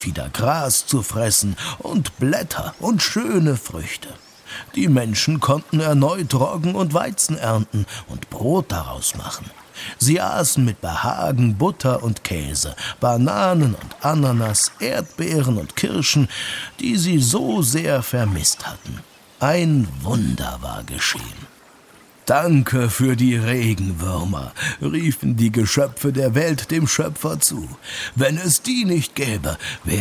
wieder Gras zu fressen und Blätter und schöne Früchte. Die Menschen konnten erneut Roggen und Weizen ernten und Brot daraus machen. Sie aßen mit Behagen Butter und Käse, Bananen und Ananas, Erdbeeren und Kirschen, die sie so sehr vermisst hatten. Ein Wunder war geschehen. »Danke für die Regenwürmer«, riefen die Geschöpfe der Welt dem Schöpfer zu. »Wenn es die nicht gäbe, wäre